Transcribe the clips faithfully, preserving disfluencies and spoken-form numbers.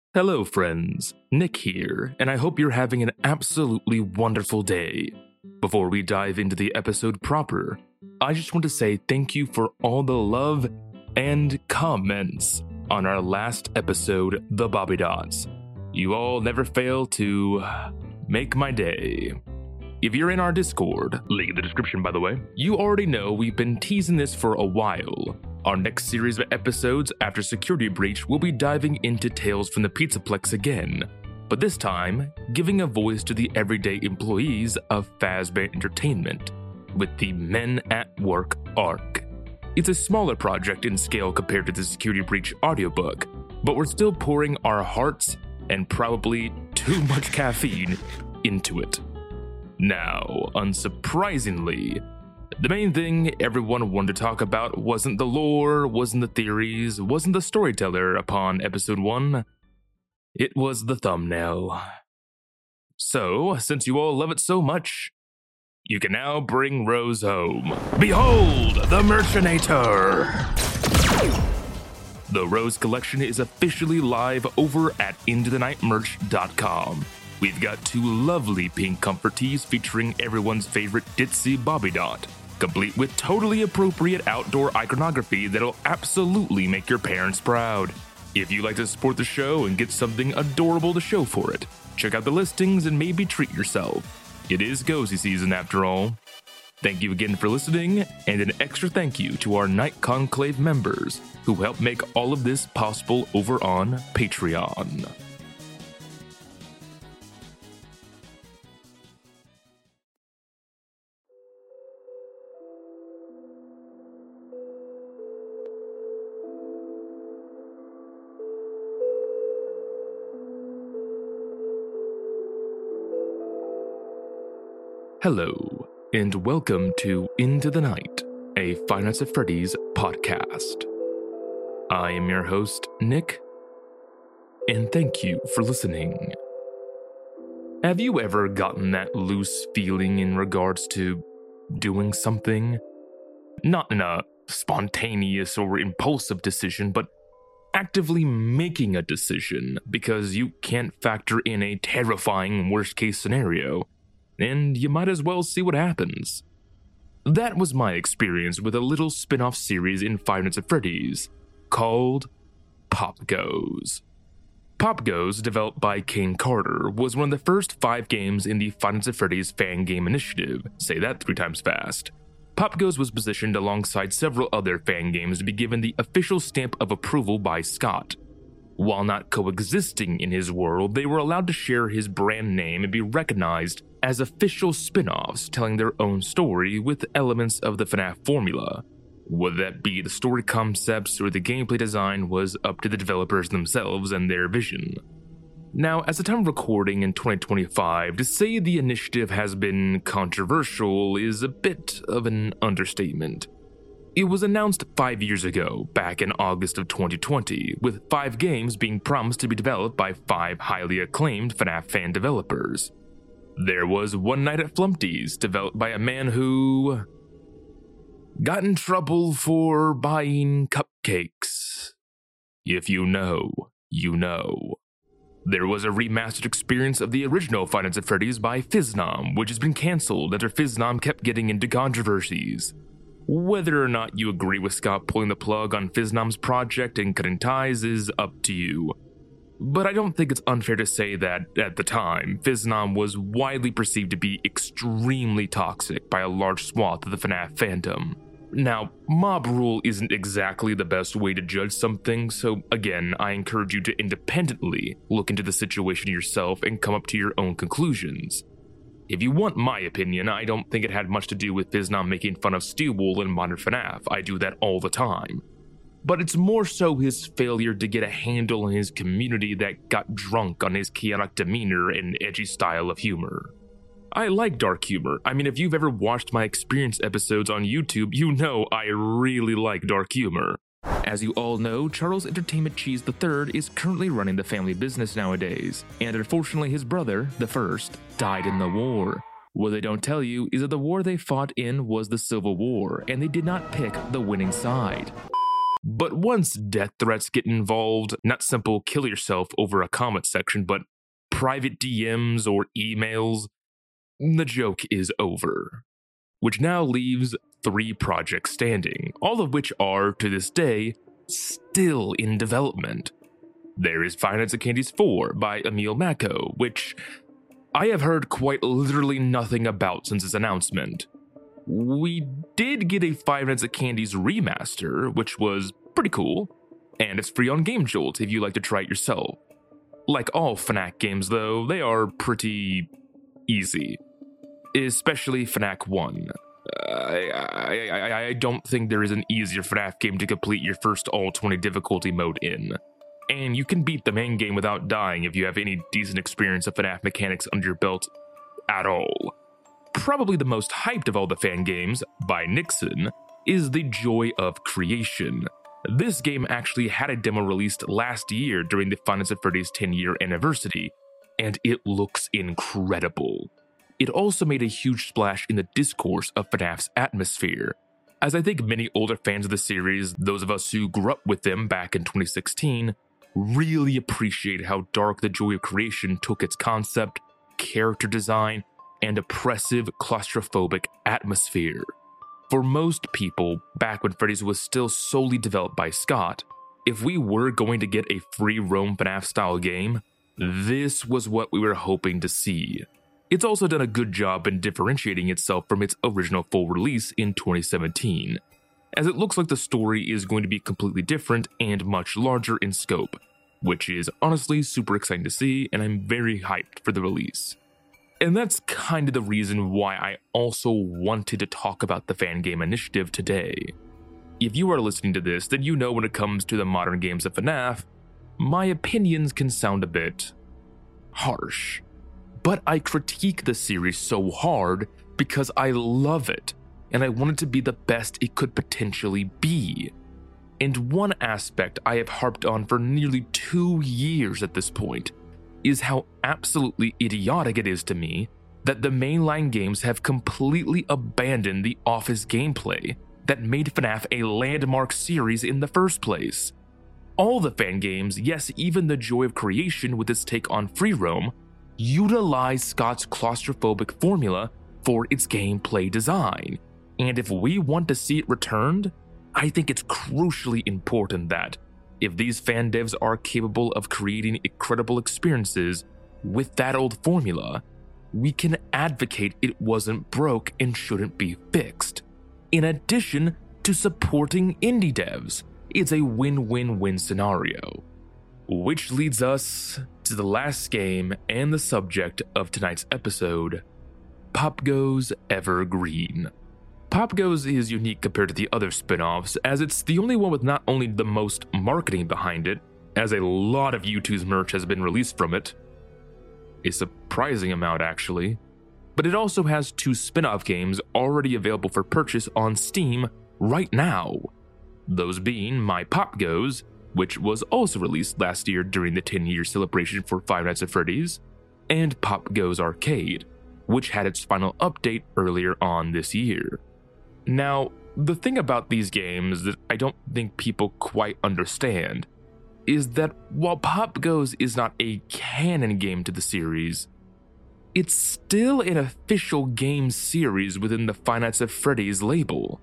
Hello friends, Nick here, and I hope you're having an absolutely wonderful day. Before we dive into the episode proper, I just want to say thank you for all the love and comments on our last episode, The Bobby Dots. You all never fail to make my day. If you're in our Discord, link in the description by the way, you already know we've been teasing this for a while. Our next series of episodes after Security Breach will be diving into Tales from the Pizzaplex again, but this time giving a voice to the everyday employees of Fazbear Entertainment with the Men at Work arc. It's a smaller project in scale compared to the Security Breach audiobook, but we're still pouring our hearts and probably too much caffeine into it. Now, unsurprisingly, the main thing everyone wanted to talk about wasn't the lore, wasn't the theories, wasn't the storyteller upon episode one. It was the thumbnail. So, since you all love it so much, you can now bring Rose home. Behold, the Merchanator! The Rose collection is officially live over at into the night merch dot com. We've got two lovely pink comfort tees featuring everyone's favorite ditzy Bobby Dot, complete with totally appropriate outdoor iconography that'll absolutely make your parents proud. If you like to support the show and get something adorable to show for it, check out the listings and maybe treat yourself. It is cozy season after all. Thank you again for listening, and an extra thank you to our Night Conclave members who help make all of this possible over on Patreon. Hello, and welcome to Into the Night, a Five Nights at Freddy's podcast. I am your host, Nick, and thank you for listening. Have you ever gotten that loose feeling in regards to doing something? Not in a spontaneous or impulsive decision, but actively making a decision because you can't factor in a terrifying worst-case scenario, and you might as well see what happens. That was my experience with a little spin-off series in Five Nights at Freddy's called Pop Goes. Pop Goes, developed by Kane Carter, was one of the first five games in the Five Nights at Freddy's fan game initiative. Say that three times fast. Pop Goes was positioned alongside several other fan games to be given the official stamp of approval by Scott. While not coexisting in his world, they were allowed to share his brand name and be recognized as official spin-offs telling their own story with elements of the FNAF formula. Whether that be the story concepts or the gameplay design was up to the developers themselves and their vision. Now, as the time of recording in twenty twenty-five, to say the initiative has been controversial is a bit of an understatement. It was announced five years ago, back in August of twenty twenty, with five games being promised to be developed by five highly acclaimed FNAF fan developers. There was One Night at Flumpty's, developed by a man who got in trouble for buying cupcakes. If you know, you know. There was a remastered experience of the original Five Nights at Freddy's by Fiznom, which has been cancelled after Fiznom kept getting into controversies. Whether or not you agree with Scott pulling the plug on Fiznom's project and cutting ties is up to you. But I don't think it's unfair to say that, at the time, Fiznom was widely perceived to be extremely toxic by a large swath of the FNAF fandom. Now, mob rule isn't exactly the best way to judge something, so again, I encourage you to independently look into the situation yourself and come up to your own conclusions. If you want my opinion, I don't think it had much to do with Fiznom making fun of Steelwool in Modern FNAF. I do that all the time. But it's more so his failure to get a handle on his community that got drunk on his chaotic demeanor and edgy style of humor. I like dark humor. I mean, if you've ever watched my experience episodes on YouTube, you know I really like dark humor. As you all know, Charles Entertainment Cheese the third is currently running the family business nowadays, and unfortunately his brother, the first, died in the war. What they don't tell you is that the war they fought in was the Civil War, and they did not pick the winning side. But once death threats get involved, not simple kill yourself over a comment section, but private D Ms or emails, the joke is over. Which now leaves three projects standing, all of which are, to this day, still in development. There is Five Nights at Candy's four by Emil Mako, which I have heard quite literally nothing about since its announcement. We did get a Five Nights at Candy's remaster, which was pretty cool, and it's free on GameJolt if you like to try it yourself. Like all FNAF games though, they are pretty easy. Especially FNAF one. Uh, I, I, I, I don't think there is an easier FNAF game to complete your first all twenty difficulty mode in. And you can beat the main game without dying if you have any decent experience of FNAF mechanics under your belt at all. Probably the most hyped of all the fan games, by Nixon, is The Joy of Creation. This game actually had a demo released last year during the Five Nights at Freddy's ten year anniversary, and it looks incredible. It also made a huge splash in the discourse of FNAF's atmosphere, as I think many older fans of the series, those of us who grew up with them back in twenty sixteen, really appreciate how dark The Joy of Creation took its concept, character design, and oppressive claustrophobic atmosphere. For most people, back when Freddy's was still solely developed by Scott, if we were going to get a free roam FNAF style game, this was what we were hoping to see. It's also done a good job in differentiating itself from its original full release in twenty seventeen, as it looks like the story is going to be completely different and much larger in scope, which is honestly super exciting to see, and I'm very hyped for the release. And that's kind of the reason why I also wanted to talk about the Fan Game Initiative today. If you are listening to this, then you know when it comes to the modern games of FNAF, my opinions can sound a bit harsh. But I critique the series so hard because I love it, and I want it to be the best it could potentially be. And one aspect I have harped on for nearly two years at this point is how absolutely idiotic it is to me that the mainline games have completely abandoned the Office gameplay that made FNAF a landmark series in the first place. All the fan games, yes, even The Joy of Creation with its take on free roam, utilize Scott's claustrophobic formula for its gameplay design. And if we want to see it returned, I think it's crucially important that, if these fan devs are capable of creating incredible experiences with that old formula, we can advocate it wasn't broke and shouldn't be fixed. In addition to supporting indie devs, it's a win-win-win scenario. Which leads us to the last game and the subject of tonight's episode, Pop Goes Evergreen. Pop Goes is unique compared to the other spin-offs, as it's the only one with not only the most marketing behind it, as a lot of U two's merch has been released from it, a surprising amount actually, but it also has two spin-off games already available for purchase on Steam right now. Those being My Pop Goes, which was also released last year during the ten year celebration for Five Nights at Freddy's, and Pop Goes Arcade, which had its final update earlier on this year. Now, the thing about these games that I don't think people quite understand is that while Pop Goes is not a canon game to the series, it's still an official game series within the Five Nights at Freddy's label.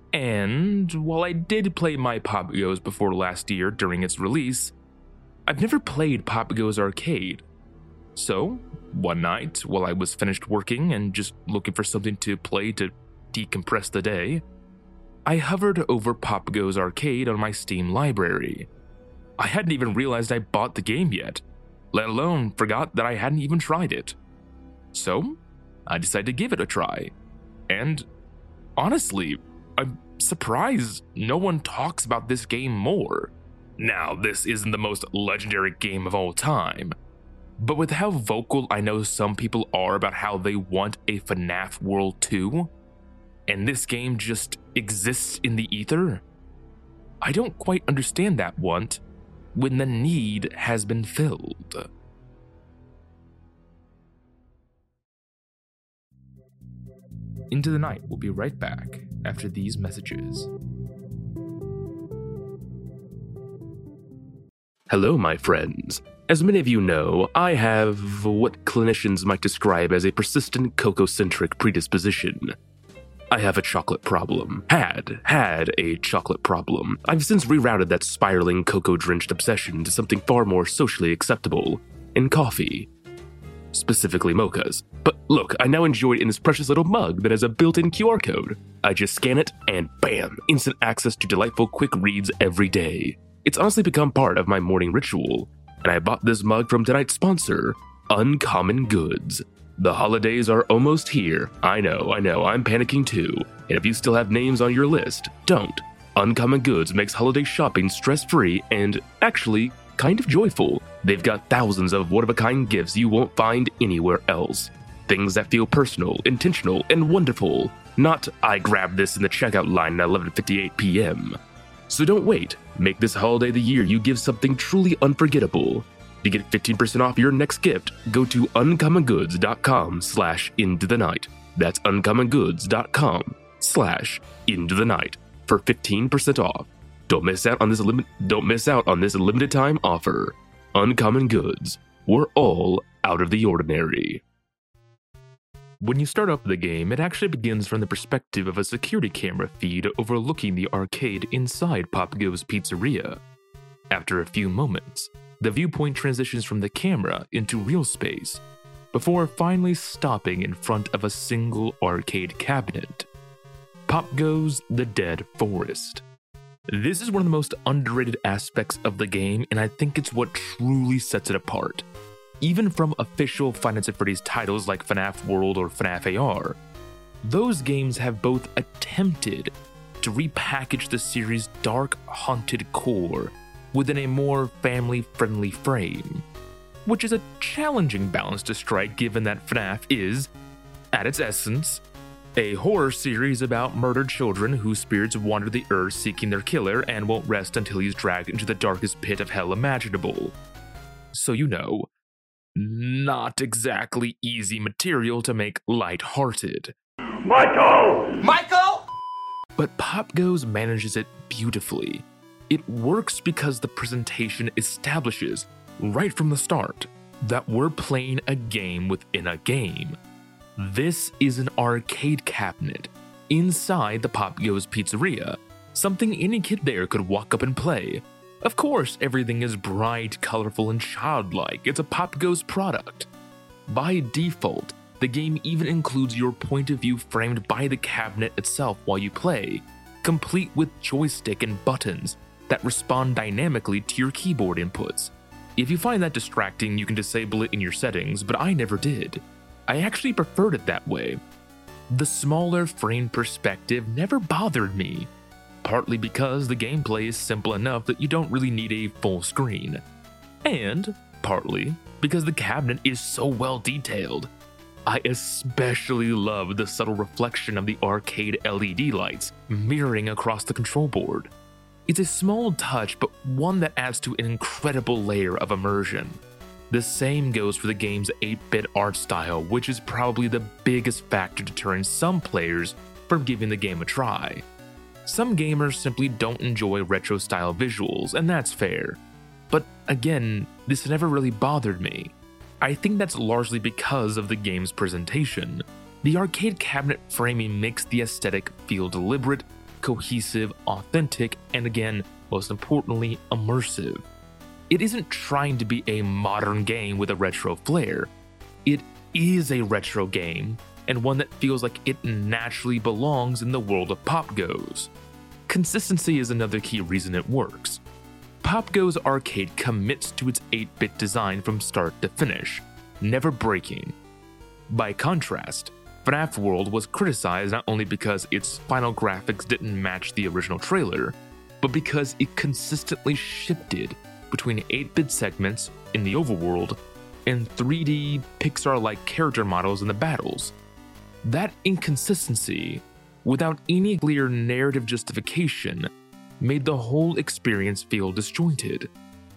And while I did play My Pop Goes before last year during its release, I've never played Pop Goes Arcade. So, one night, while I was finished working and just looking for something to play to decompress the day, I hovered over Pop Goes Arcade on my Steam library. I hadn't even realized I bought the game yet, let alone forgot that I hadn't even tried it. So, I decided to give it a try. And honestly, I'm surprised no one talks about this game more. Now, this isn't the most legendary game of all time, but with how vocal I know some people are about how they want a FNAF World two, and this game just exists in the ether, I don't quite understand that want when the need has been filled. Into the Night will be right back after these messages. Hello, my friends. As many of you know, I have what clinicians might describe as a persistent cocoa-centric predisposition. I have a chocolate problem. Had, had a chocolate problem. I've since rerouted that spiraling cocoa-drenched obsession to something far more socially acceptable, in coffee. Specifically mochas. But look, I now enjoy it in this precious little mug that has a built-in Q R code. I just scan it, and bam, instant access to delightful quick reads every day. It's honestly become part of my morning ritual, and I bought this mug from tonight's sponsor, Uncommon Goods. The holidays are almost here. I know, I know, I'm panicking too. And if you still have names on your list, don't. Uncommon Goods makes holiday shopping stress-free and, actually, kind of joyful. They've got thousands of one-of-a-kind gifts you won't find anywhere else. Things that feel personal, intentional, and wonderful. Not, I grabbed this in the checkout line at eleven fifty-eight p.m. So don't wait. Make this holiday the year you give something truly unforgettable. To get fifteen percent off your next gift, go to uncommongoods.com slash into the night. That's uncommongoods.com slash into the night for fifteen percent off. Don't miss out on this limit. Don't miss out on this limited time offer. Uncommon Goods. We're all out of the ordinary. When you start up the game, it actually begins from the perspective of a security camera feed overlooking the arcade inside Pop Go's Pizzeria. After a few moments, the viewpoint transitions from the camera into real space, before finally stopping in front of a single arcade cabinet. Pop Go's The Dead Forest. This is one of the most underrated aspects of the game, and I think it's what truly sets it apart. Even from official Five Nights at Freddy's titles like FNAF World or FNAF A R, those games have both attempted to repackage the series' dark, haunted core within a more family-friendly frame, which is a challenging balance to strike given that FNAF is, at its essence, a horror series about murdered children whose spirits wander the earth seeking their killer and won't rest until he's dragged into the darkest pit of hell imaginable. So you know, not exactly easy material to make lighthearted. Michael! Michael! But Pop Go's manages it beautifully. It works because the presentation establishes, right from the start, that we're playing a game within a game. This is an arcade cabinet inside the Pop Go's Pizzeria, something any kid there could walk up and play. Of course, everything is bright, colorful, and childlike. It's a Pop Go's product. By default, the game even includes your point of view framed by the cabinet itself while you play, complete with joystick and buttons that respond dynamically to your keyboard inputs. If you find that distracting, you can disable it in your settings, but I never did. I actually preferred it that way. The smaller frame perspective never bothered me, partly because the gameplay is simple enough that you don't really need a full screen, and partly because the cabinet is so well detailed. I especially love the subtle reflection of the arcade L E D lights mirroring across the control board. It's a small touch, but one that adds to an incredible layer of immersion. The same goes for the game's eight-bit art style, which is probably the biggest factor deterring some players from giving the game a try. Some gamers simply don't enjoy retro-style visuals, and that's fair. But again, this never really bothered me. I think that's largely because of the game's presentation. The arcade cabinet framing makes the aesthetic feel deliberate, cohesive, authentic, and again, most importantly, immersive. It isn't trying to be a modern game with a retro flair. It is a retro game, and one that feels like it naturally belongs in the world of Pop Go's. Consistency is another key reason it works. Pop Go's arcade commits to its eight-bit design from start to finish, never breaking. By contrast, FNAF World was criticized not only because its final graphics didn't match the original trailer, but because it consistently shifted between eight-bit segments in the overworld and three D Pixar-like character models in the battles. That inconsistency, without any clear narrative justification, made the whole experience feel disjointed.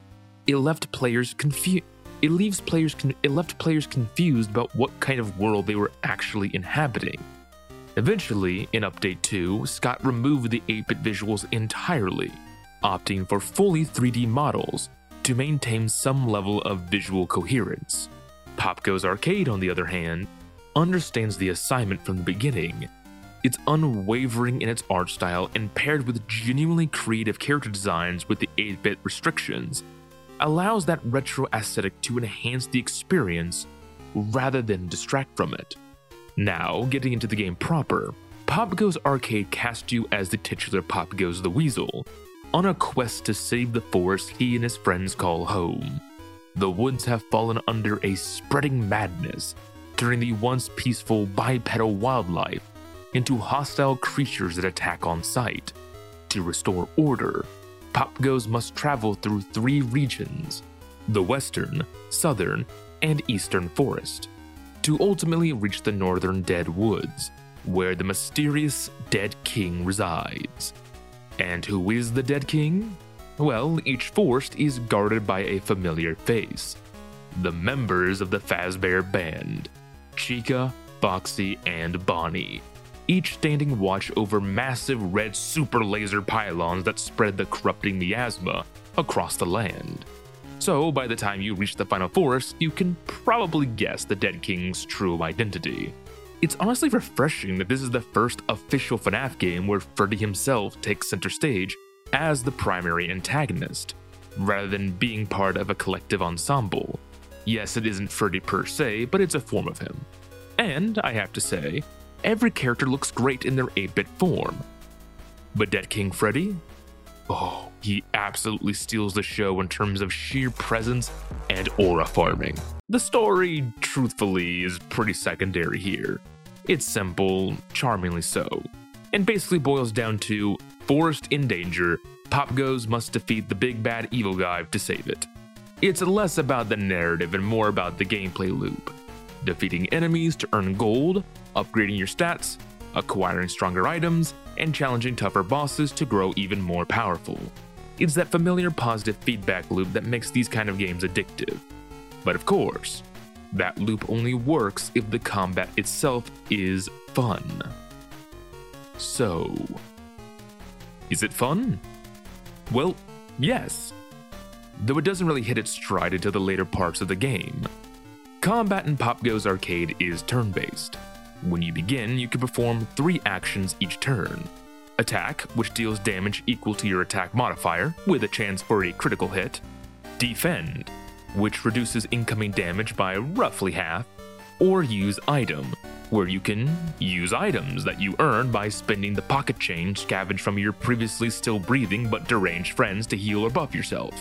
It left players confused. It leaves players con- it left players confused about what kind of world they were actually inhabiting. Eventually, in Update two, Scott removed the eight-bit visuals entirely, opting for fully three D models to maintain some level of visual coherence. Pop Goes Arcade, on the other hand, understands the assignment from the beginning. It's unwavering in its art style and paired with genuinely creative character designs with the eight-bit restrictions, allows that retro aesthetic to enhance the experience rather than distract from it. Now, getting into the game proper, Pop Goes Arcade casts you as the titular Pop Goes the Weasel, on a quest to save the forest he and his friends call home. The woods have fallen under a spreading madness, turning the once peaceful bipedal wildlife into hostile creatures that attack on sight. To restore order, Pop Goes must travel through three regions, the western, southern, and eastern forest, to ultimately reach the northern Dead Woods, where the mysterious Dead King resides. And who is the Dead King? Well, each forest is guarded by a familiar face. The members of the Fazbear Band, Chica, Foxy, and Bonnie, each standing watch over massive red super laser pylons that spread the corrupting miasma across the land. So by the time you reach the final forest, you can probably guess the Dead King's true identity. It's honestly refreshing that this is the first official FNAF game where Freddy himself takes center stage as the primary antagonist, rather than being part of a collective ensemble. Yes, it isn't Freddy per se, but it's a form of him. And, I have to say, every character looks great in their eight-bit form. But Dead King Freddy? Oh, he absolutely steals the show in terms of sheer presence and aura farming. The story, truthfully, is pretty secondary here. It's simple, charmingly so, and basically boils down to forest in danger, Pop Goes must defeat the big bad evil guy to save it. It's less about the narrative and more about the gameplay loop. Defeating enemies to earn gold, upgrading your stats, acquiring stronger items, and challenging tougher bosses to grow even more powerful. It's that familiar positive feedback loop that makes these kind of games addictive. But of course, that loop only works if the combat itself is fun. So, is it fun? Well, yes. Though it doesn't really hit its stride until the later parts of the game. Combat in Pop Goes Arcade is turn-based. When you begin, you can perform three actions each turn. Attack, which deals damage equal to your attack modifier, with a chance for a critical hit. Defend, which reduces incoming damage by roughly half. Or use Item, where you can use items that you earn by spending the pocket change scavenged from your previously still breathing but deranged friends to heal or buff yourself.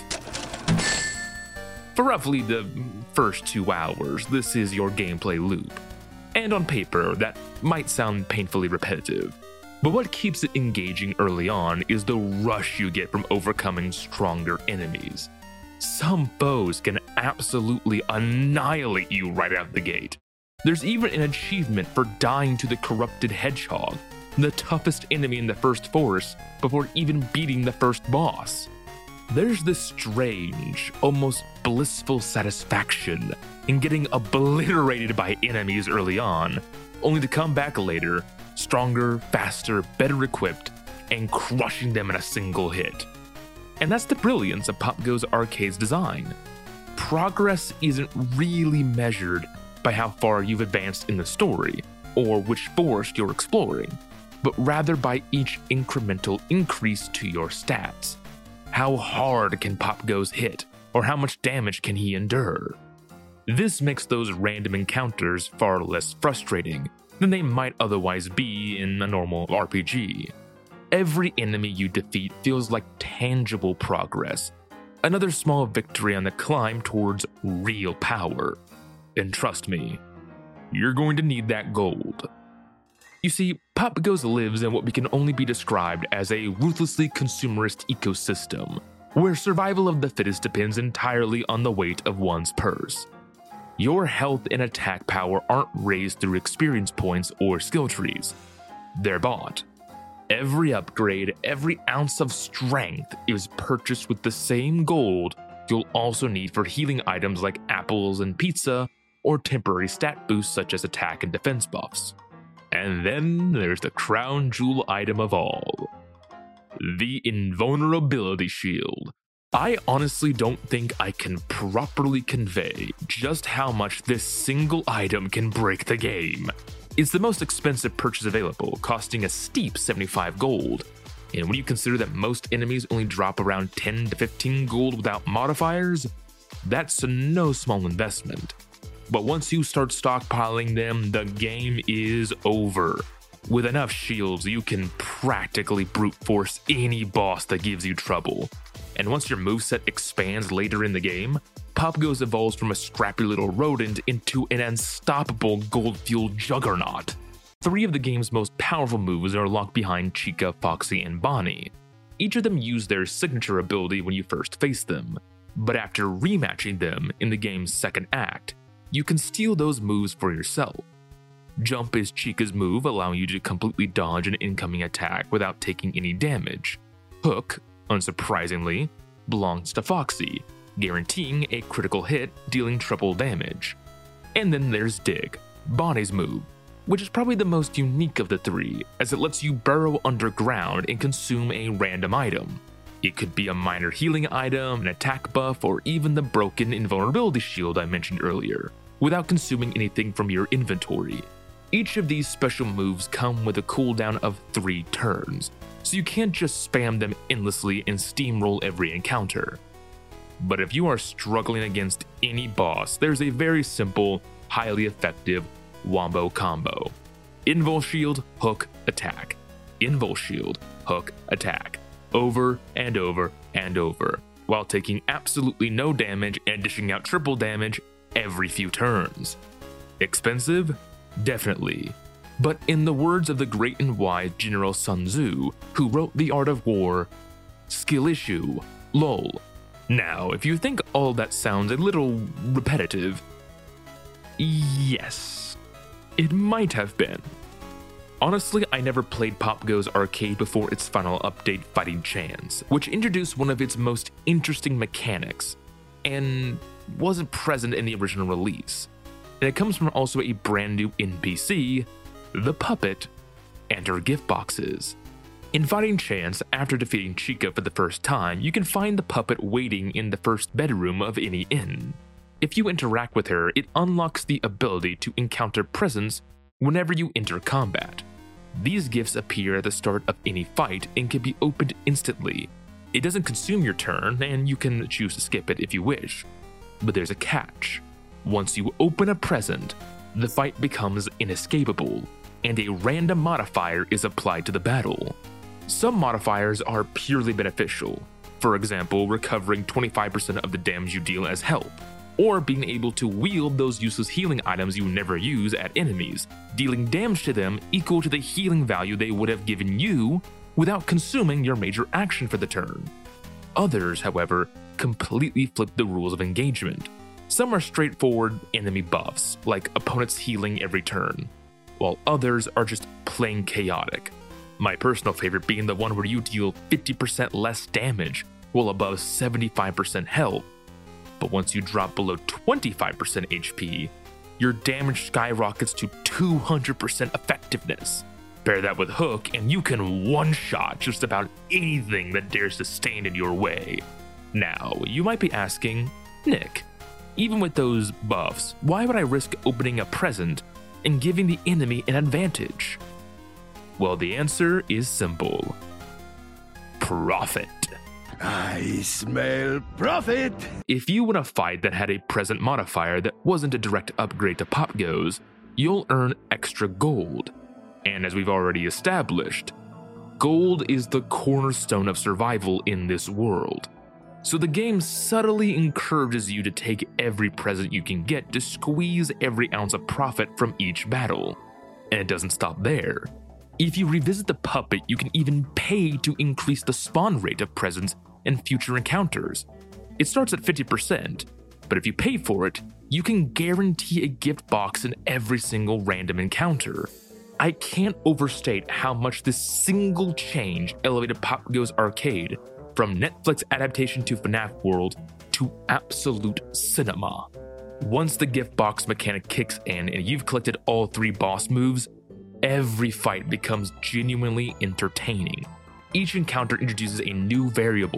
For roughly the first two hours, this is your gameplay loop. And on paper, that might sound painfully repetitive, but what keeps it engaging early on is the rush you get from overcoming stronger enemies. Some foes can absolutely annihilate you right out the gate. There's even an achievement for dying to the corrupted hedgehog, the toughest enemy in the first forest, before even beating the first boss. There's this strange, almost blissful satisfaction in getting obliterated by enemies early on, only to come back later, stronger, faster, better equipped, and crushing them in a single hit. And that's the brilliance of Pop Goes Arcade's design. Progress isn't really measured by how far you've advanced in the story, or which forest you're exploring, but rather by each incremental increase to your stats. How hard can Pop Goes hit, or how much damage can he endure? This makes those random encounters far less frustrating than they might otherwise be in a normal R P G. Every enemy you defeat feels like tangible progress, another small victory on the climb towards real power. And trust me, you're going to need that gold. You see, Pop Goes lives in what we can only be described as a ruthlessly consumerist ecosystem, where survival of the fittest depends entirely on the weight of one's purse. Your health and attack power aren't raised through experience points or skill trees. They're bought. Every upgrade, every ounce of strength is purchased with the same gold you'll also need for healing items like apples and pizza, or temporary stat boosts such as attack and defense buffs. And then there's the crown jewel item of all, the Invulnerability Shield, I honestly don't think I can properly convey just how much this single item can break the game. It's the most expensive purchase available, costing a steep seventy-five gold. And when you consider that most enemies only drop around ten to fifteen gold without modifiers, that's no small investment. But once you start stockpiling them, the game is over. With enough shields, you can practically brute force any boss that gives you trouble. And once your moveset expands later in the game, Popgoes evolves from a scrappy little rodent into an unstoppable gold-fueled juggernaut. Three of the game's most powerful moves are locked behind Chica, Foxy, and Bonnie. Each of them use their signature ability when you first face them, but after rematching them in the game's second act, you can steal those moves for yourself. Jump is Chica's move, allowing you to completely dodge an incoming attack without taking any damage. Hook, unsurprisingly, belongs to Foxy, guaranteeing a critical hit, dealing triple damage. And then there's Dig, Bonnie's move, which is probably the most unique of the three, as it lets you burrow underground and consume a random item. It could be a minor healing item, an attack buff, or even the broken invulnerability shield I mentioned earlier, without consuming anything from your inventory. Each of these special moves come with a cooldown of three turns, so you can't just spam them endlessly and steamroll every encounter. But if you are struggling against any boss, there's a very simple, highly effective wombo combo. Invul Shield, Hook, Attack. Invul Shield, Hook, Attack. Over and over and over, while taking absolutely no damage and dishing out triple damage every few turns. Expensive? Definitely. But in the words of the great and wise General Sun Tzu, who wrote The Art of War, skill issue, lol. Now, if you think all that sounds a little repetitive, yes, it might have been. Honestly, I never played Popgoes Arcade before its final update, Fighting Chance, which introduced one of its most interesting mechanics, and wasn't present in the original release. And it comes from also a brand new N P C, the Puppet, and her gift boxes. In Fighting Chance, after defeating Chica for the first time, you can find the Puppet waiting in the first bedroom of any inn. If you interact with her, it unlocks the ability to encounter presents whenever you enter combat. These gifts appear at the start of any fight and can be opened instantly. It doesn't consume your turn, and you can choose to skip it if you wish. But there's a catch. Once you open a present, the fight becomes inescapable, and a random modifier is applied to the battle. Some modifiers are purely beneficial, for example, recovering twenty-five percent of the damage you deal as help, or being able to wield those useless healing items you never use at enemies, dealing damage to them equal to the healing value they would have given you without consuming your major action for the turn. Others, however, completely flip the rules of engagement. Some are straightforward enemy buffs, like opponents healing every turn, while others are just plain chaotic. My personal favorite being the one where you deal fifty percent less damage while above seventy-five percent health. But once you drop below twenty-five percent H P, your damage skyrockets to two hundred percent effectiveness. Pair that with Hook and you can one-shot just about anything that dares to stand in your way. Now, you might be asking, Nick, even with those buffs, why would I risk opening a present and giving the enemy an advantage? Well, the answer is simple. Profit. I smell profit! If you win a fight that had a present modifier that wasn't a direct upgrade to Popgoes, you'll earn extra gold. And as we've already established, gold is the cornerstone of survival in this world. So the game subtly encourages you to take every present you can get to squeeze every ounce of profit from each battle. And it doesn't stop there. If you revisit the Puppet, you can even pay to increase the spawn rate of presents and future encounters. It starts at fifty percent, but if you pay for it, you can guarantee a gift box in every single random encounter. I can't overstate how much this single change elevated Popgoes Arcade from Netflix adaptation to FNAF World to absolute cinema. Once the gift box mechanic kicks in and you've collected all three boss moves, every fight becomes genuinely entertaining. Each encounter introduces a new variable,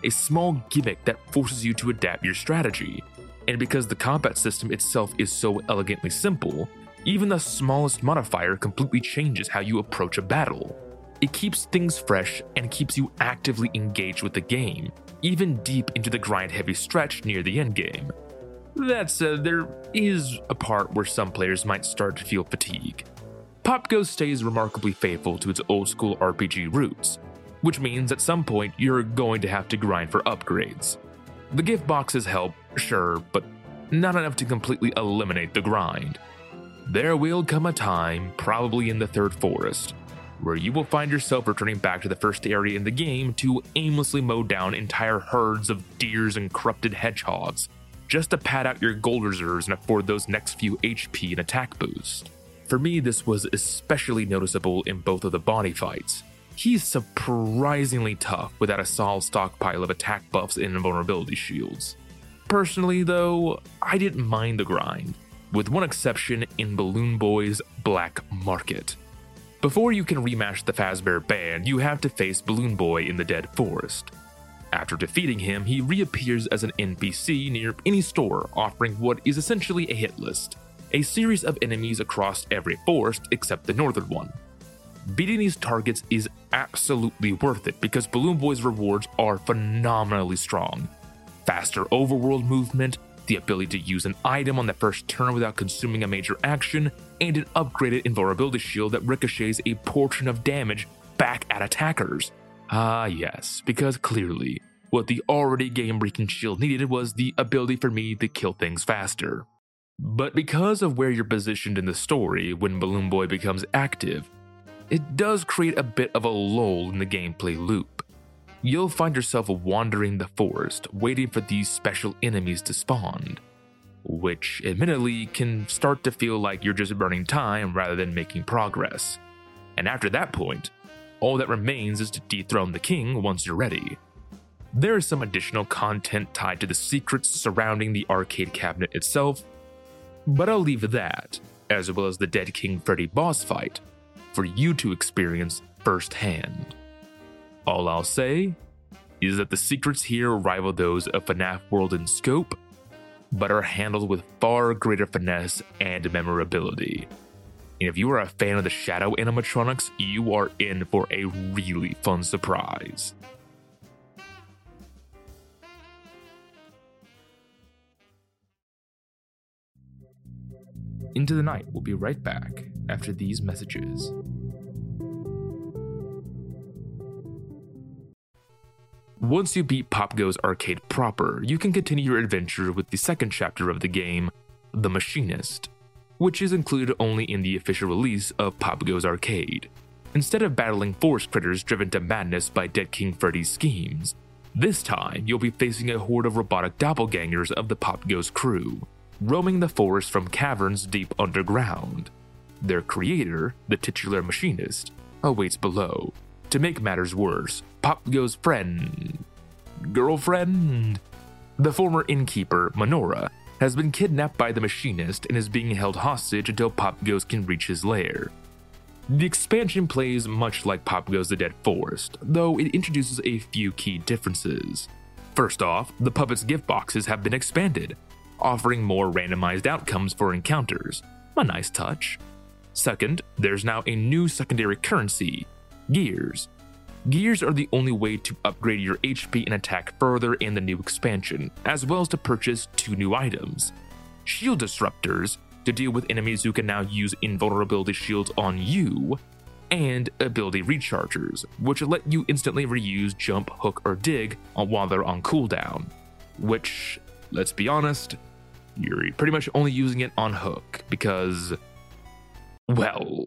a small gimmick that forces you to adapt your strategy. And because the combat system itself is so elegantly simple, even the smallest modifier completely changes how you approach a battle. It keeps things fresh and keeps you actively engaged with the game, even deep into the grind-heavy stretch near the endgame. That said, there is a part where some players might start to feel fatigue. Popgo stays remarkably faithful to its old-school R P G roots, which means at some point you're going to have to grind for upgrades. The gift boxes help, sure, but not enough to completely eliminate the grind. There will come a time, probably in the third forest, where you will find yourself returning back to the first area in the game to aimlessly mow down entire herds of deers and corrupted hedgehogs, just to pad out your gold reserves and afford those next few H P and attack boosts. For me, this was especially noticeable in both of the body fights. He's surprisingly tough without a solid stockpile of attack buffs and invulnerability shields. Personally though, I didn't mind the grind, with one exception in Balloon Boy's Black Market. Before you can rematch the Fazbear Band, you have to face Balloon Boy in the Dead Forest. After defeating him, he reappears as an N P C near any store offering what is essentially a hit list, a series of enemies across every forest except the northern one. Beating these targets is absolutely worth it because Balloon Boy's rewards are phenomenally strong. Faster overworld movement, the ability to use an item on the first turn without consuming a major action, and an upgraded invulnerability shield that ricochets a portion of damage back at attackers. Ah yes, because clearly, what the already game-breaking shield needed was the ability for me to kill things faster. But because of where you're positioned in the story when Balloon Boy becomes active, it does create a bit of a lull in the gameplay loop. You'll find yourself wandering the forest, waiting for these special enemies to spawn, which admittedly can start to feel like you're just burning time rather than making progress. And after that point, all that remains is to dethrone the king once you're ready. There is some additional content tied to the secrets surrounding the arcade cabinet itself, but I'll leave that, as well as the Dead King Freddy boss fight, for you to experience firsthand. All I'll say is that the secrets here rival those of FNAF World in scope, but are handled with far greater finesse and memorability. And if you are a fan of the Shadow animatronics, you are in for a really fun surprise. Into the Night will be right back after these messages. Once you beat Popgo's arcade proper, you can continue your adventure with the second chapter of the game, The Machinist, which is included only in the official release of Popgo's arcade. Instead of battling forest critters driven to madness by Dead King Freddy's schemes, this time you'll be facing a horde of robotic doppelgangers of the Popgo's crew, roaming the forest from caverns deep underground. Their creator, the titular Machinist, awaits below. To make matters worse, Popgo's friend... girlfriend? The former innkeeper, Minora, has been kidnapped by the Machinist and is being held hostage until Popgo's can reach his lair. The expansion plays much like Popgo's The Dead Forest, though it introduces a few key differences. First off, the puppets' gift boxes have been expanded, offering more randomized outcomes for encounters. A nice touch. Second, there's now a new secondary currency, Gears. Gears are the only way to upgrade your H P and attack further in the new expansion, as well as to purchase two new items. Shield Disruptors, to deal with enemies who can now use invulnerability shields on you, and Ability Rechargers, which will let you instantly reuse Jump, Hook, or Dig while they're on cooldown. Which, let's be honest, you're pretty much only using it on Hook, because, well...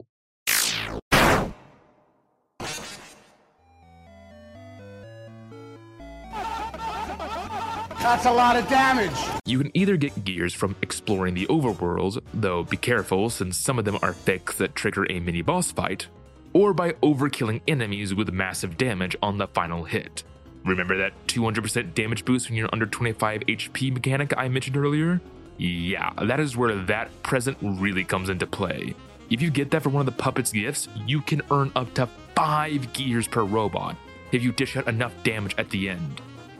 That's a lot of damage! You can either get gears from exploring the overworlds, though be careful since some of them are fixes that trigger a mini boss fight, or by overkilling enemies with massive damage on the final hit. Remember that two hundred percent damage boost when you're under twenty-five H P mechanic I mentioned earlier? Yeah, that is where that present really comes into play. If you get that for one of the puppet's gifts, you can earn up to five gears per robot if you dish out enough damage at the end.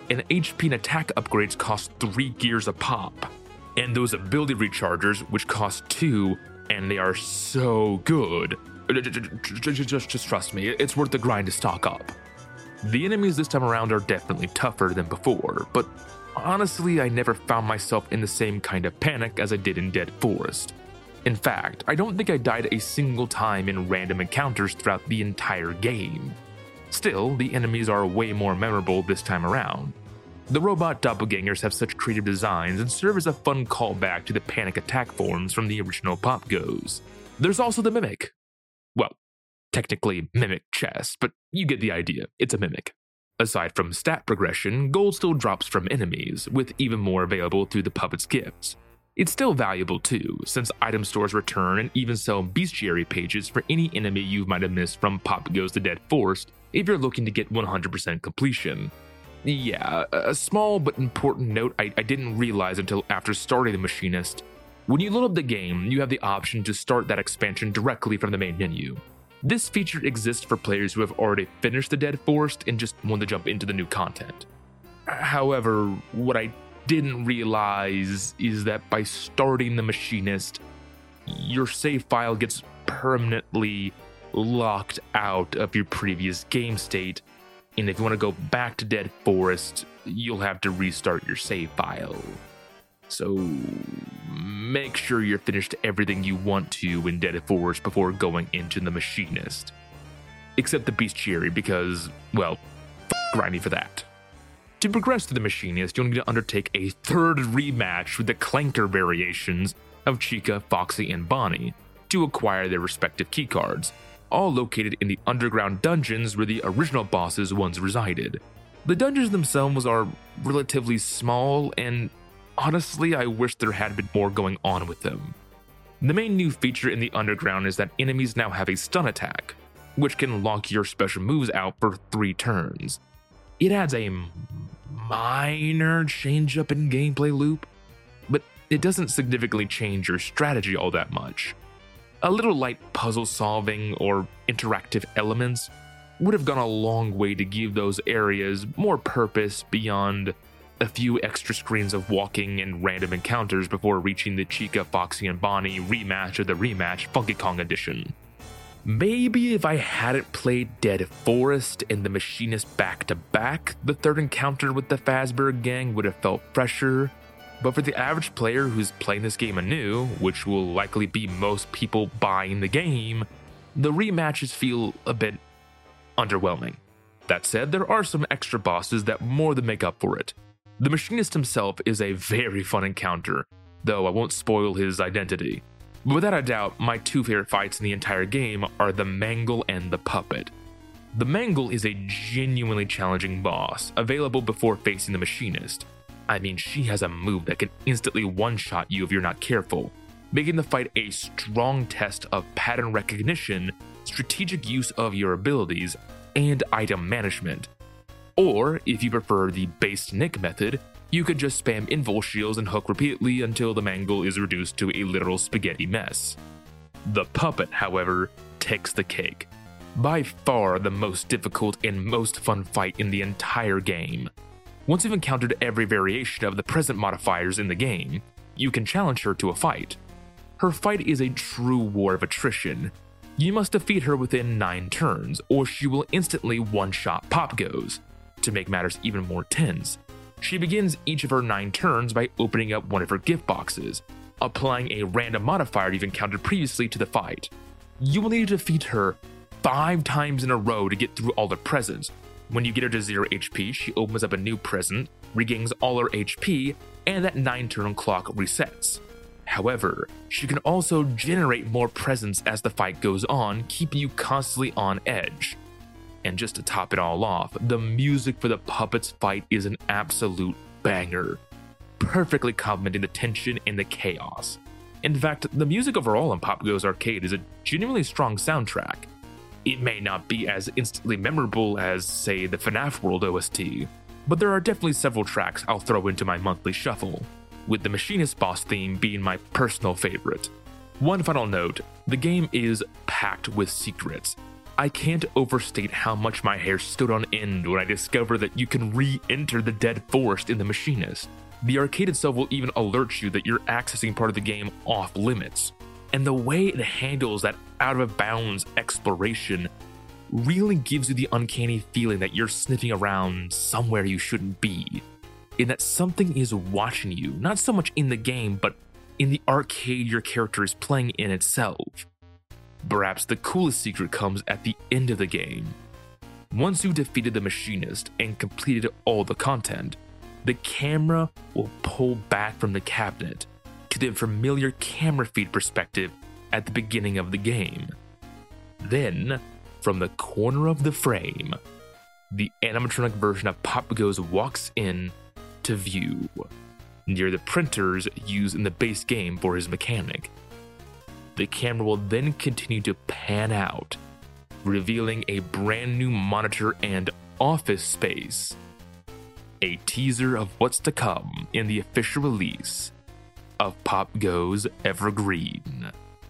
and H P and attack upgrades cost three gears a pop. And those ability rechargers, which cost two, and they are so good. Just, just, just trust me, it's worth the grind to stock up. The enemies this time around are definitely tougher than before, but honestly, I never found myself in the same kind of panic as I did in Dead Forest. In fact, I don't think I died a single time in random encounters throughout the entire game. Still, the enemies are way more memorable this time around. The robot doppelgangers have such creative designs and serve as a fun callback to the panic attack forms from the original Pop Goes. There's also the Mimic. Well, technically Mimic Chest, but you get the idea, it's a Mimic. Aside from stat progression, gold still drops from enemies, with even more available through the Puppet's gifts. It's still valuable too, since item stores return and even sell bestiary pages for any enemy you might have missed from Pop Goes to Dead Forest if you're looking to get one hundred percent completion. Yeah, a small but important note I, I didn't realize until after starting The Machinist. When you load up the game, you have the option to start that expansion directly from the main menu. This feature exists for players who have already finished the Dead Forest and just want to jump into the new content. However, what I didn't realize is that by starting The Machinist, your save file gets permanently locked out of your previous game state, and if you want to go back to Dead Forest, you'll have to restart your save file. So make sure you're finished everything you want to in Dead Forest before going into The Machinist. Except the Bestiary because, well, f*** grindy for that. To progress to The Machinist, you'll need to undertake a third rematch with the Clanker variations of Chica, Foxy, and Bonnie to acquire their respective keycards, all located in the underground dungeons where the original bosses once resided. The dungeons themselves are relatively small, and honestly, I wish there had been more going on with them. The main new feature in the underground is that enemies now have a stun attack, which can lock your special moves out for three turns. It adds a minor change up in gameplay loop, but it doesn't significantly change your strategy all that much. A little light puzzle solving or interactive elements would have gone a long way to give those areas more purpose beyond a few extra screens of walking and random encounters before reaching the Chica, Foxy, and Bonnie rematch of the rematch Funky Kong edition. Maybe if I hadn't played Dead Forest and The Machinist back to back, the third encounter with the Fazbear gang would have felt fresher, but for the average player who's playing this game anew, which will likely be most people buying the game, the rematches feel a bit underwhelming. That said, there are some extra bosses that more than make up for it. The Machinist himself is a very fun encounter, though I won't spoil his identity. Without a doubt, my two favorite fights in the entire game are the Mangle and the Puppet. The Mangle is a genuinely challenging boss, available before facing the Machinist. I mean, she has a move that can instantly one-shot you if you're not careful, making the fight a strong test of pattern recognition, strategic use of your abilities, and item management. Or, if you prefer the base Nick method, you could just spam invul shields and hook repeatedly until the Mangle is reduced to a literal spaghetti mess. The Puppet, however, takes the cake. By far the most difficult and most fun fight in the entire game. Once you've encountered every variation of the present modifiers in the game, you can challenge her to a fight. Her fight is a true war of attrition. You must defeat her within nine turns, or she will instantly one-shot Pop Goes. To make matters even more tense, she begins each of her nine turns by opening up one of her gift boxes, applying a random modifier you've encountered previously to the fight. You will need to defeat her five times in a row to get through all the presents. When you get her to zero H P, she opens up a new present, regains all her H P, and that nine turn clock resets. However, she can also generate more presents as the fight goes on, keeping you constantly on edge. And just to top it all off, the music for the Puppet's fight is an absolute banger, perfectly complementing the tension and the chaos. In fact, the music overall in Pop Goes Arcade is a genuinely strong soundtrack. It may not be as instantly memorable as, say, the FNAF World O S T, but there are definitely several tracks I'll throw into my monthly shuffle, with the Machinist boss theme being my personal favorite. One final note, the game is packed with secrets. I can't overstate how much my hair stood on end when I discovered that you can re-enter the dead forest in The Machinist. The arcade itself will even alert you that you're accessing part of the game off limits, and the way it handles that out-of-bounds exploration really gives you the uncanny feeling that you're sniffing around somewhere you shouldn't be, in that something is watching you, not so much in the game, but in the arcade your character is playing in itself. Perhaps the coolest secret comes at the end of the game. Once you defeated the Machinist and completed all the content, the camera will pull back from the cabinet to the familiar camera feed perspective at the beginning of the game. Then, from the corner of the frame, the animatronic version of Pop Goes walks in to view, near the printers used in the base game for his mechanic. The camera will then continue to pan out, revealing a brand new monitor and office space. A teaser of what's to come in the official release of Pop Goes Evergreen.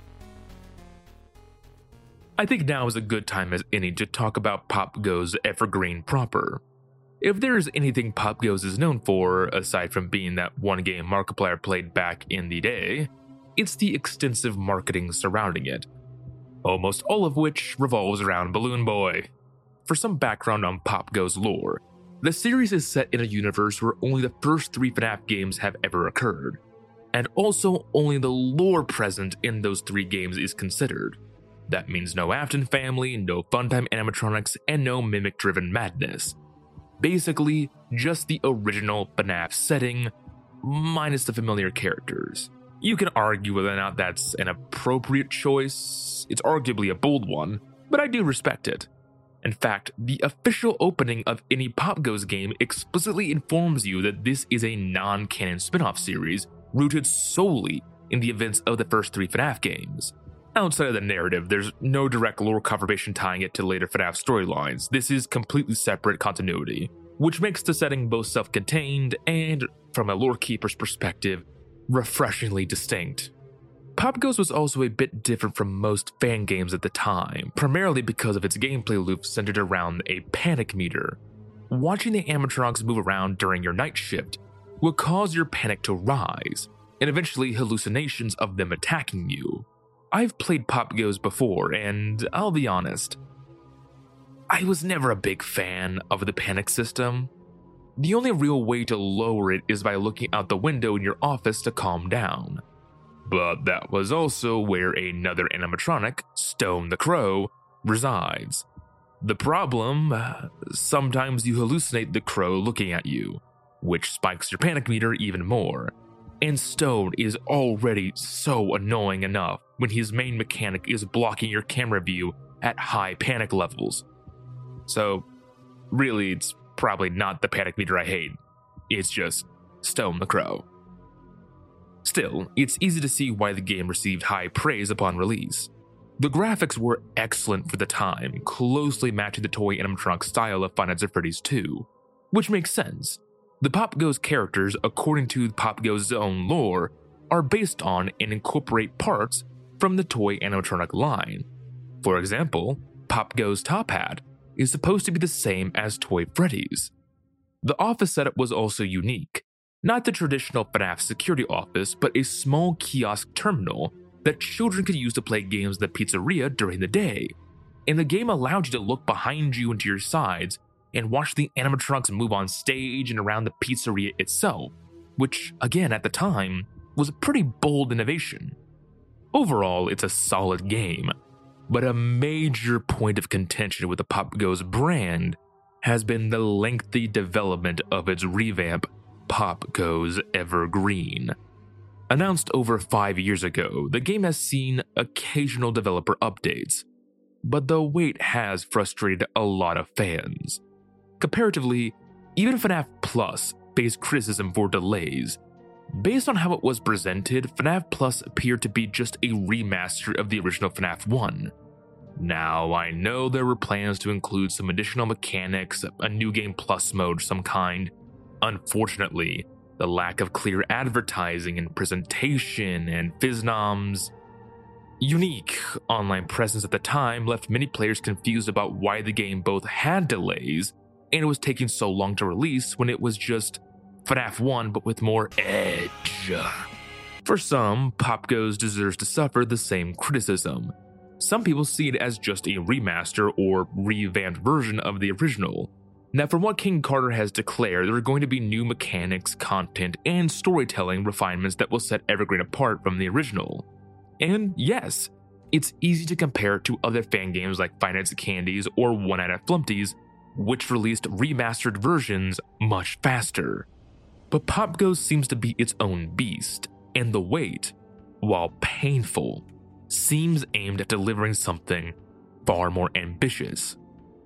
I think now is a good time as any to talk about Pop Goes Evergreen proper. If there is anything Pop Goes is known for, aside from being that one game Markiplier played back in the day, it's the extensive marketing surrounding it, almost all of which revolves around Balloon Boy. For some background on Pop Goes lore, the series is set in a universe where only the first three FNAF games have ever occurred, and also only the lore present in those three games is considered. That means no Afton family, no Funtime animatronics, and no mimic-driven madness. Basically, just the original FNAF setting, minus the familiar characters. You can argue whether or not that's an appropriate choice. It's arguably a bold one, but I do respect it. In fact, the official opening of any Pop Goes game explicitly informs you that this is a non-canon spin-off series rooted solely in the events of the first three FNAF games. Outside of the narrative, there's no direct lore confirmation tying it to later FNAF storylines. This is completely separate continuity, which makes the setting both self-contained and, from a lore keeper's perspective, refreshingly distinct. Pop Goes was also a bit different from most fan games at the time, primarily because of its gameplay loop centered around a panic meter. Watching the animatronics move around during your night shift will cause your panic to rise, and eventually hallucinations of them attacking you. I've played Pop Goes before, and I'll be honest, I was never a big fan of the panic system. The only real way to lower it is by looking out the window in your office to calm down. But that was also where another animatronic, Stone the Crow, resides. The problem, sometimes you hallucinate the crow looking at you, which spikes your panic meter even more. And Stone is already so annoying enough when his main mechanic is blocking your camera view at high panic levels. So, really, it's probably not the panic meter I hate. It's just Stone the Crow. Still, it's easy to see why the game received high praise upon release. The graphics were excellent for the time, closely matching the toy animatronic style of Five Nights at Freddy's two, which makes sense. The Pop Goes characters, according to Pop Goes' own lore, are based on and incorporate parts from the toy animatronic line. For example, Pop Goes' top hat is supposed to be the same as Toy Freddy's. The office setup was also unique. Not the traditional FNAF security office, but a small kiosk terminal that children could use to play games at the pizzeria during the day. And the game allowed you to look behind you and to your sides and watch the animatronics move on stage and around the pizzeria itself, which, again, at the time, was a pretty bold innovation. Overall, it's a solid game, but a major point of contention with the Pop Goes brand has been the lengthy development of its revamp, Pop Goes Evergreen. Announced over five years ago, the game has seen occasional developer updates, but the wait has frustrated a lot of fans. Comparatively, even FNAF Plus faced criticism for delays. Based on how it was presented, FNAF Plus appeared to be just a remaster of the original FNAF one. Now, I know there were plans to include some additional mechanics, a new game plus mode of some kind. Unfortunately, the lack of clear advertising and presentation and Fiznoms, unique online presence at the time left many players confused about why the game both had delays and it was taking so long to release when it was just FNAF one but with more edge. For some, Pop Goes deserves to suffer the same criticism. Some people see it as just a remaster or revamped version of the original. Now, from what King Carter has declared, there are going to be new mechanics, content, and storytelling refinements that will set Evergreen apart from the original. And yes, it's easy to compare it to other fan games like Five Nights at Candy's or One Night at Flumpty's, which released remastered versions much faster. But Pop Goes seems to be its own beast, and the wait, while painful, seems aimed at delivering something far more ambitious.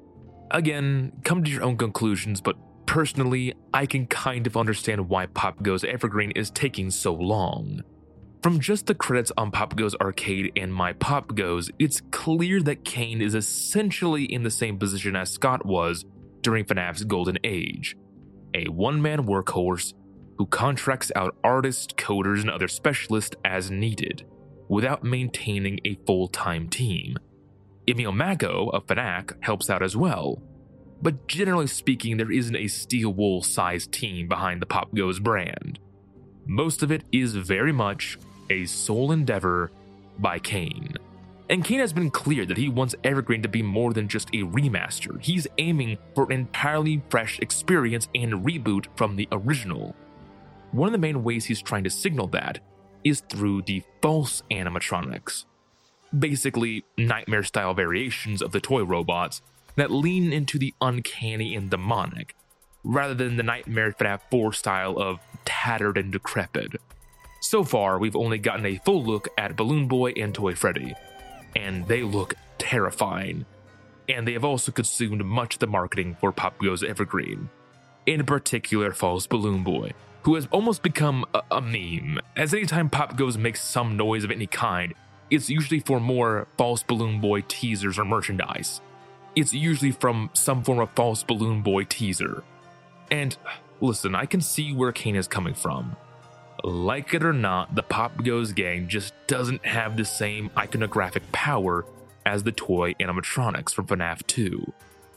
Again, come to your own conclusions, but personally, I can kind of understand why Pop Goes Evergreen is taking so long. From just the credits on Pop Goes Arcade and My Pop Goes, it's clear that Kane is essentially in the same position as Scott was during FNAF's golden age, a one-man workhorse who contracts out artists, coders, and other specialists as needed, without maintaining a full-time team. Emil Mago of FNAC helps out as well, but generally speaking, there isn't a steel wool-sized team behind the Pop Goes brand. Most of it is very much a sole endeavor by Kane. And Kane has been clear that he wants Evergreen to be more than just a remaster. He's aiming for an entirely fresh experience and reboot from the original. One of the main ways he's trying to signal that is through the false animatronics. Basically, nightmare-style variations of the toy robots that lean into the uncanny and demonic, rather than the Nightmare FNAF four style of tattered and decrepit. So far, we've only gotten a full look at Balloon Boy and Toy Freddy, and they look terrifying. And they have also consumed much of the marketing for Pop Goes Evergreen. In particular, False Balloon Boy, who has almost become a, a meme, as anytime Pop Goes makes some noise of any kind, it's usually for more False Balloon Boy teasers or merchandise. It's usually from some form of False Balloon Boy teaser. And listen, I can see where Kane is coming from. Like it or not, the Pop Goes gang just doesn't have the same iconographic power as the toy animatronics from FNAF two.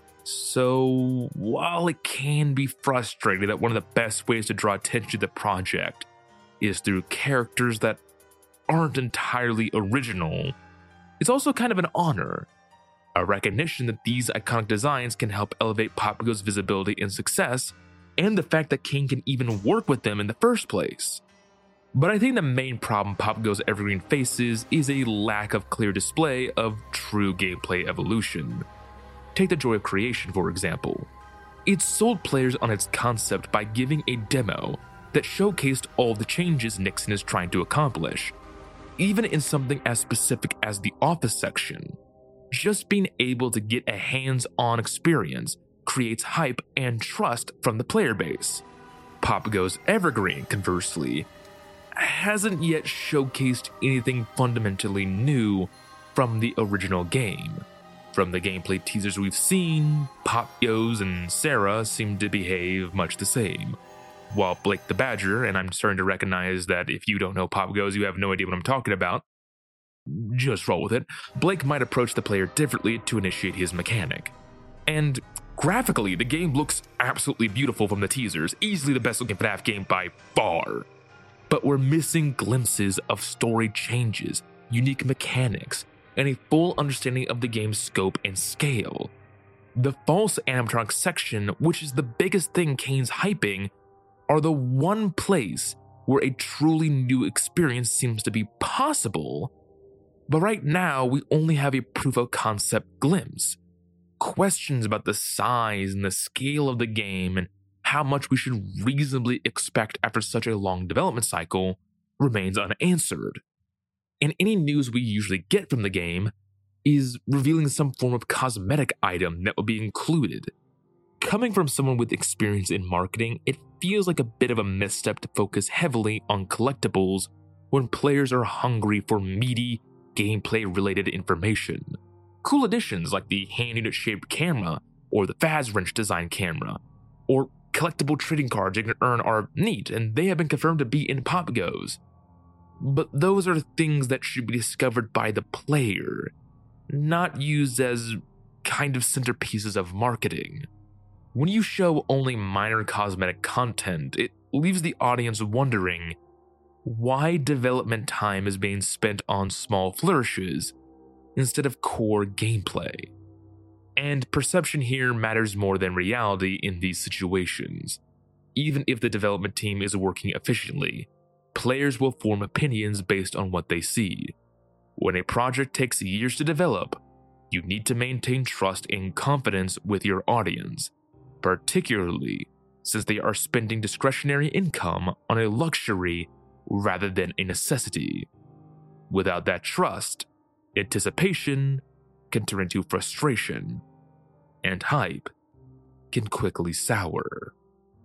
So, while it can be frustrating that one of the best ways to draw attention to the project is through characters that aren't entirely original, it's also kind of an honor, a recognition that these iconic designs can help elevate Pop Goes' visibility and success, and the fact that King can even work with them in the first place. But I think the main problem Pop Goes Evergreen faces is a lack of clear display of true gameplay evolution. Take the Joy of Creation, for example. It sold players on its concept by giving a demo that showcased all the changes Nixon is trying to accomplish. Even in something as specific as the office section, just being able to get a hands-on experience creates hype and trust from the player base. Pop Goes Evergreen, conversely, hasn't yet showcased anything fundamentally new from the original game. From the gameplay teasers we've seen, Pop Goes and Sarah seem to behave much the same, while Blake the Badger, and I'm starting to recognize that if you don't know Pop Goes, you have no idea what I'm talking about, just roll with it, Blake might approach the player differently to initiate his mechanic. And graphically, the game looks absolutely beautiful from the teasers, easily the best looking FNAF game by far. But we're missing glimpses of story changes, unique mechanics, and a full understanding of the game's scope and scale. The false animatronic section, which is the biggest thing Kane's hyping, are the one place where a truly new experience seems to be possible. But right now, we only have a proof of concept glimpse. Questions about the size and the scale of the game and how much we should reasonably expect after such a long development cycle remains unanswered. And any news we usually get from the game is revealing some form of cosmetic item that will be included. Coming from someone with experience in marketing, it feels like a bit of a misstep to focus heavily on collectibles when players are hungry for meaty, gameplay-related information. Cool additions like the hand unit-shaped camera, or the Faz Wrench design camera, or collectible trading cards you can earn are neat, and they have been confirmed to be in Pop Goes. But those are things that should be discovered by the player, not used as kind of centerpieces of marketing. When you show only minor cosmetic content, it leaves the audience wondering why development time is being spent on small flourishes instead of core gameplay. And perception here matters more than reality in these situations. Even if the development team is working efficiently, players will form opinions based on what they see. When a project takes years to develop, you need to maintain trust and confidence with your audience, particularly since they are spending discretionary income on a luxury rather than a necessity. Without that trust, anticipation can turn into frustration, and hype can quickly sour.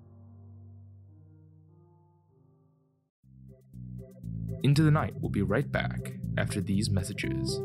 Into the Night will be right back after these messages.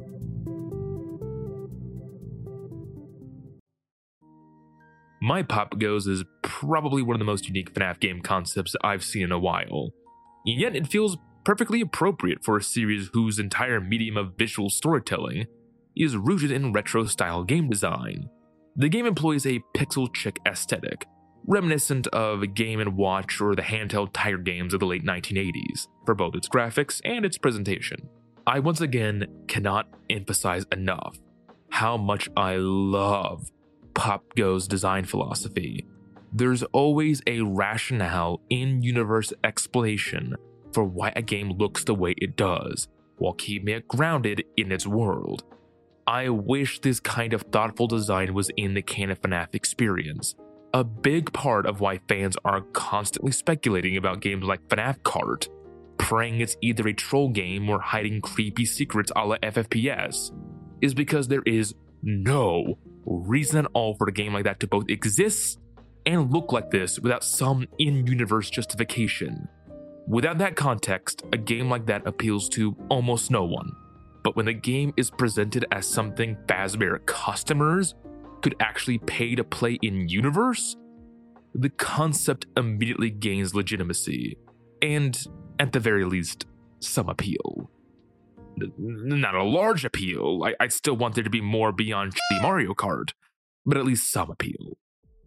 My Pop Goes is probably one of the most unique FNAF game concepts I've seen in a while, yet it feels perfectly appropriate for a series whose entire medium of visual storytelling is rooted in retro-style game design. The game employs a pixel-chic aesthetic, reminiscent of Game and Watch or the handheld Tiger games of the late nineteen eighties, for both its graphics and its presentation. I once again cannot emphasize enough how much I love Pop Go's design philosophy. There's always a rationale in-universe explanation for why a game looks the way it does, while keeping it grounded in its world. I wish this kind of thoughtful design was in the canon FNAF experience, a big part of why fans are constantly speculating about games like FNAF Kart, praying it's either a troll game or hiding creepy secrets a la F F P S, is because there is no reason at all for a game like that to both exist and look like this without some in-universe justification. Without that context, a game like that appeals to almost no one. But when the game is presented as something Fazbear customers could actually pay to play in-universe, the concept immediately gains legitimacy, and, at the very least, some appeal. Not a large appeal, I, I still want there to be more beyond the Mario Kart, but at least some appeal.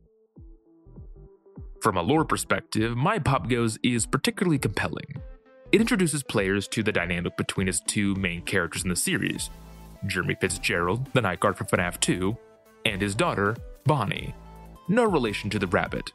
From a lore perspective, My Pop Goes is particularly compelling. It introduces players to the dynamic between its two main characters in the series, Jeremy Fitzgerald, the night guard from FNAF two, and his daughter, Bonnie, no relation to the rabbit.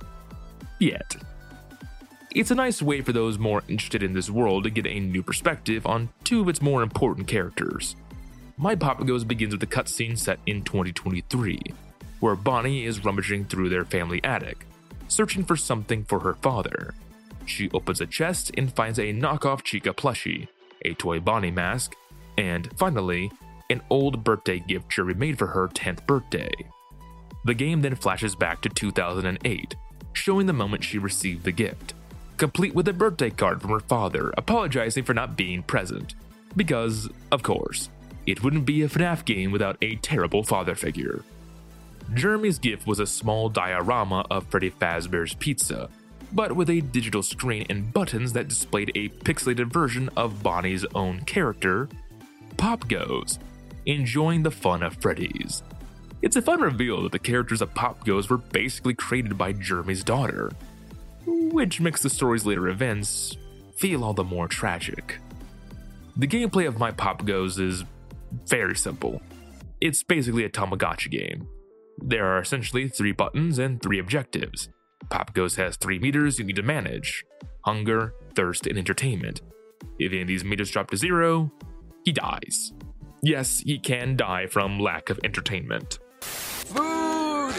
Yet. It's a nice way for those more interested in this world to get a new perspective on two of its more important characters. My Pop Goes begins with a cutscene set in twenty twenty-three, where Bonnie is rummaging through their family attic, searching for something for her father. She opens a chest and finds a knockoff Chica plushie, a toy Bonnie mask, and, finally, an old birthday gift Jerry made for her tenth birthday. The game then flashes back to two thousand eight, showing the moment she received the gift, complete with a birthday card from her father apologizing for not being present, because, of course, it wouldn't be a FNAF game without a terrible father figure. Jeremy's gift was a small diorama of Freddy Fazbear's Pizza, but with a digital screen and buttons that displayed a pixelated version of Bonnie's own character, Pop Goes, enjoying the fun of Freddy's. It's a fun reveal that the characters of Pop Goes were basically created by Jeremy's daughter, which makes the story's later events feel all the more tragic. The gameplay of My Pop Goes is very simple. It's basically a Tamagotchi game. There are essentially three buttons and three objectives. Pop Goes has three meters you need to manage: hunger, thirst, and entertainment. If any of these meters drop to zero, he dies. Yes, he can die from lack of entertainment. Food,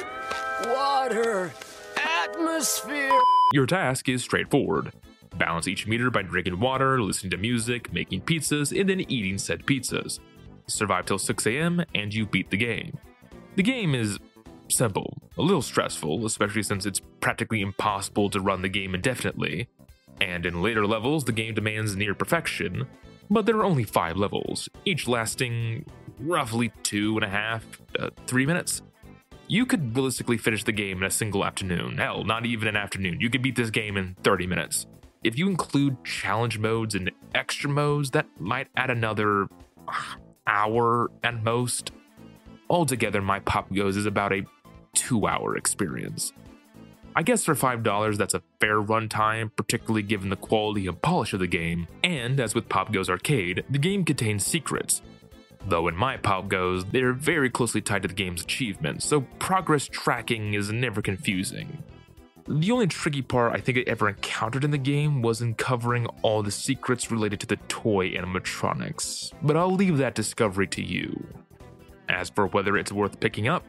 water, atmosphere. Your task is straightforward. Balance each meter by drinking water, listening to music, making pizzas, and then eating said pizzas. Survive till six a.m. and you beat the game. The game is simple, a little stressful, especially since it's practically impossible to run the game indefinitely, and in later levels the game demands near perfection, but there are only five levels, each lasting roughly two and a half, uh, three minutes. You could realistically finish the game in a single afternoon. Hell, not even an afternoon. You could beat this game in thirty minutes. if you include challenge modes and extra modes, that might add another hour at most. Altogether, My Pop Goes is about a two-hour experience. I guess for five dollars, that's a fair runtime, particularly given the quality and polish of the game, and as with Pop Goes Arcade, the game contains secrets. Though in My Pop Goes, they're very closely tied to the game's achievements, so progress tracking is never confusing. The only tricky part I think I ever encountered in the game was uncovering all the secrets related to the toy animatronics, but I'll leave that discovery to you. As for whether it's worth picking up,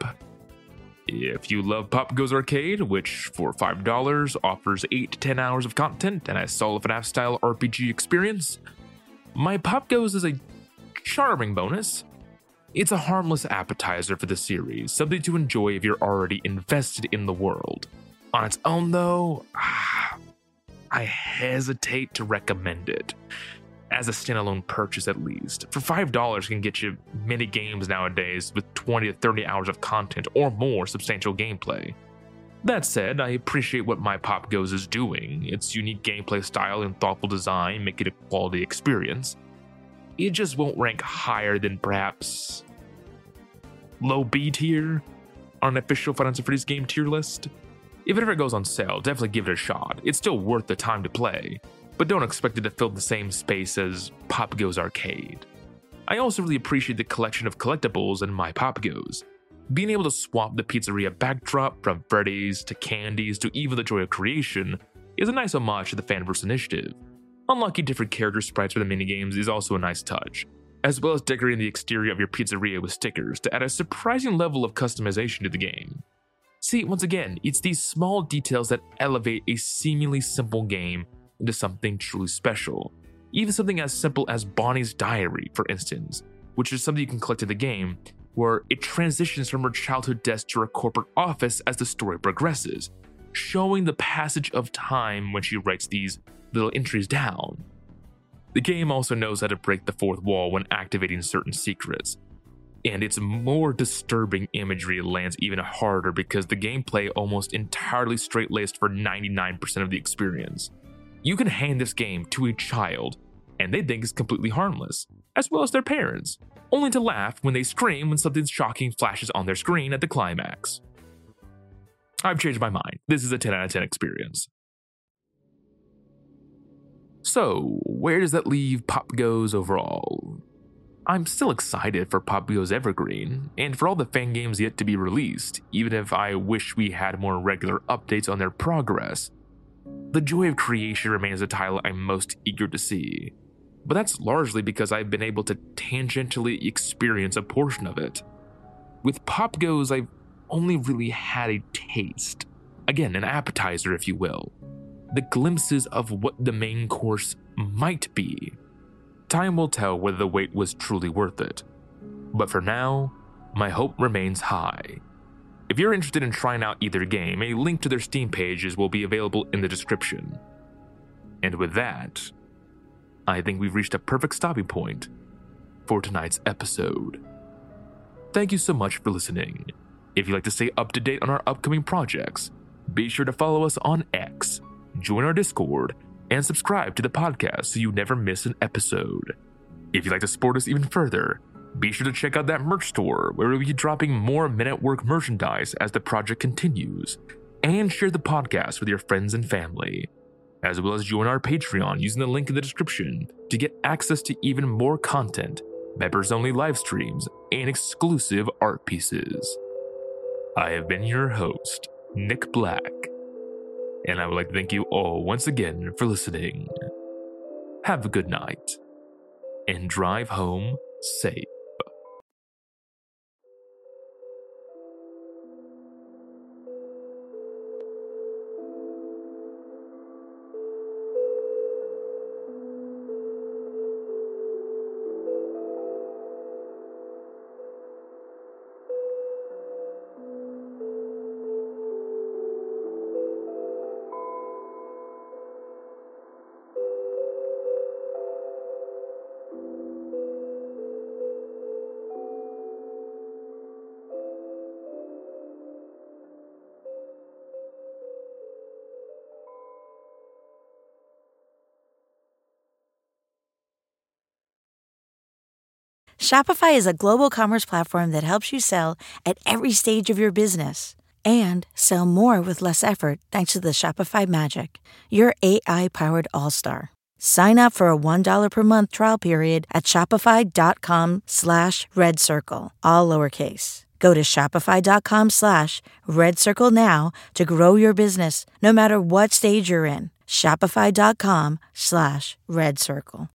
if you love Pop Goes Arcade, which for five dollars offers eight to ten hours of content and a solid F NAF-style R P G experience, My Pop Goes is a charming bonus. It's a harmless appetizer for the series, something to enjoy if you're already invested in the world. On its own though, I hesitate to recommend it. As a standalone purchase at least. For five dollars can get you many games nowadays with twenty to thirty hours of content or more substantial gameplay. That said, I appreciate what My Pop Goes is doing. Its unique gameplay style and thoughtful design make it a quality experience. It just won't rank higher than perhaps low B tier on an official Final Fantasy Freddy's game tier list. If it ever goes on sale, definitely give it a shot. It's still worth the time to play, but don't expect it to fill the same space as Pop Goes Arcade. I also really appreciate the collection of collectibles in My Pop Goes. Being able to swap the pizzeria backdrop from Freddy's to candies to even the joy of creation is a nice homage to the Fanverse initiative. Unlocking different character sprites for the minigames is also a nice touch, as well as decorating the exterior of your pizzeria with stickers to add a surprising level of customization to the game. See, once again, it's these small details that elevate a seemingly simple game into something truly special. Even something as simple as Bonnie's diary, for instance, which is something you can collect in the game, where it transitions from her childhood desk to her corporate office as the story progresses, showing the passage of time when she writes these little entries down. The game also knows how to break the fourth wall when activating certain secrets, and its more disturbing imagery lands even harder because the gameplay almost entirely straight-laced for ninety-nine percent of the experience. You can hand this game to a child, and they think it's completely harmless, as well as their parents, only to laugh when they scream when something shocking flashes on their screen at the climax. I've changed my mind. This is a ten out of ten experience. So, where does that leave Pop Goes overall? I'm still excited for Pop Goes Evergreen, and for all the fan games yet to be released, even if I wish we had more regular updates on their progress. The joy of creation remains the title I'm most eager to see, but that's largely because I've been able to tangentially experience a portion of it. With Pop Goes, I've only really had a taste. Again, an appetizer, if you will. The glimpses of what the main course might be. Time will tell whether the wait was truly worth it. But for now, my hope remains high. If you're interested in trying out either game, a link to their Steam pages will be available in the description. And with that, I think we've reached a perfect stopping point for tonight's episode. Thank you so much for listening. If you'd like to stay up to date on our upcoming projects, be sure to follow us on X, join our Discord, and subscribe to the podcast so you never miss an episode. If you'd like to support us even further, be sure to check out that merch store where we'll be dropping more Men at Work merchandise as the project continues, and share the podcast with your friends and family, as well as join our Patreon using the link in the description to get access to even more content, members-only live streams, and exclusive art pieces. I have been your host, Nick Black, and I would like to thank you all once again for listening. Have a good night, and drive home safe. Shopify is a global commerce platform that helps you sell at every stage of your business and sell more with less effort thanks to the Shopify Magic, your A I-powered all-star. Sign up for a one dollar per month trial period at shopify.com slash red circle, all lowercase. Go to shopify.com slash red circle now to grow your business no matter what stage you're in. Shopify.com slash red circle.